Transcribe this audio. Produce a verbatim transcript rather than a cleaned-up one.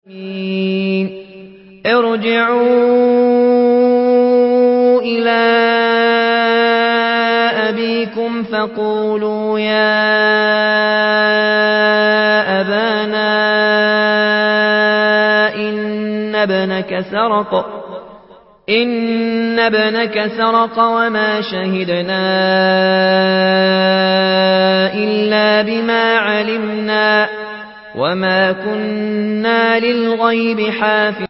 ارْجِعُوا إِلَىٰ أَبِيكُمْ فَقُولُوا يَا أَبَانَا إِنَّ ابْنَكَ سَرَقَ وَمَا شَهِدْنَا إِلَّا بِمَا عَلِمْنَا وَمَا كُنَّا لِلْغَيْبِ حَافِظِينَ